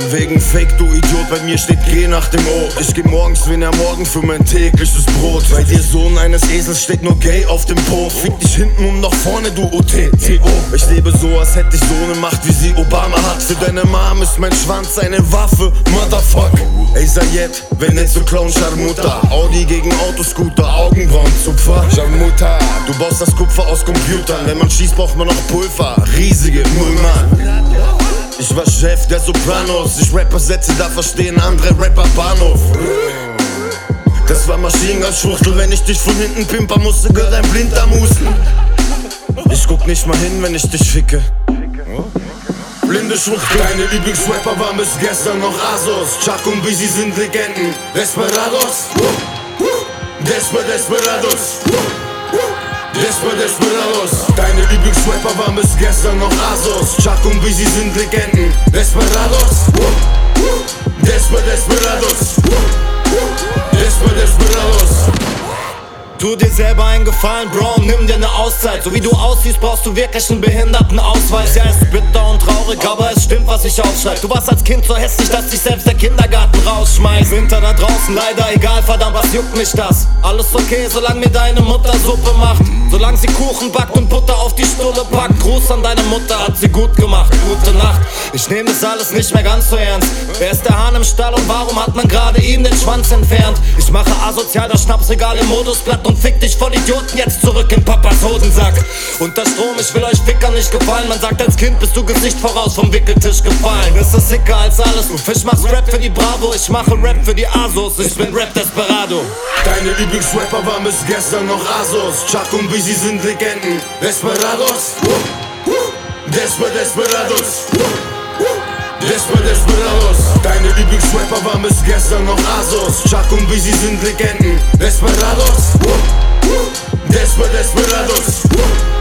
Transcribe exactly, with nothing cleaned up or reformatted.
Von wegen Fake, du Idiot, bei mir steht G nach dem O. Ich geh morgens wie der Morgen für mein tägliches Brot. Bei dir Sohn eines Esels steht nur Gay auf dem Po. Fick dich hinten und nach vorne, du O T T O. Ich lebe so, als hätte ich so ne Macht, wie sie Obama hat. Für deine Mom ist mein Schwanz eine Waffe, Motherfuck. Ey Sayed, wenn nicht so Clown, Scharmuta. Audi gegen Autoscooter, Augenbrauenzupfer. Scharmuta, du baust das Kupfer aus Computern. Wenn man schießt, braucht man noch Pulver. Riesige Mullmann. Ich war Chef der Sopranos. Ich Rapper-Sätze, da verstehen andere Rapper Bahnhof. Das war Maschinengewehr-Schwuchtel. Wenn ich dich von hinten pimper, musste Girl dein Blinddarm husten. Ich guck nicht mal hin, wenn ich dich ficke. Blinde Schwuchtel. Deine Lieblingsrapper waren bis gestern noch Asos. Chuck und Busy sind Legenden. Desperados. Desper Desperados. Desper Desperados. Deine Lieblingsrapper waren bis gestern noch Asos. Chuck und Busy sind Legenden. Desperados. Desper Desperados. Desper Desperados. Tu dir selber einen Gefallen, Bro, und nimm dir ne Auszeit. So wie du aussiehst, brauchst du wirklich einen Behindertenausweis. Ja, es ist bitter und traurig, aber es stimmt, was ich aufschreib. Du warst als Kind so hässlich, dass dich selbst der Kindergarten rausschmeißt. Winter da draußen, leider egal, verdammt, was juckt mich das? Alles okay, solange mir deine Mutter Suppe macht. Solange sie Kuchen backt und Butter auf die Stulle packt. Gruß an deine Mutter, hat sie gut gemacht. Gute Nacht, ich nehm das alles nicht mehr ganz so ernst. Wer ist der Hahn im Stall und warum hat man gerade ihm den Schwanz entfernt? Ich mache asozial das Schnapsregal im Modus platt und fick dich voll Idioten jetzt zurück in Papas Hodensack. Unter Strom, ich will euch Ficker nicht gefallen. Man sagt als Kind bist du Gesicht voraus vom Wickeltisch gefallen. Das ist sicker als alles. Du Fisch machst Rap für die Bravo, ich mache Rap für die Asos. Ich bin Rap Desperado. Deine Lieblingsrapper waren bis gestern noch Asos. Chuck und Busy sind Legenden. Desperados. Desper Desperados. Desper Desperados. Deine Lieblingsrapper waren bis gestern noch Asos. Chuck und Busy sind Legenden. Desperados. Desper Desperados.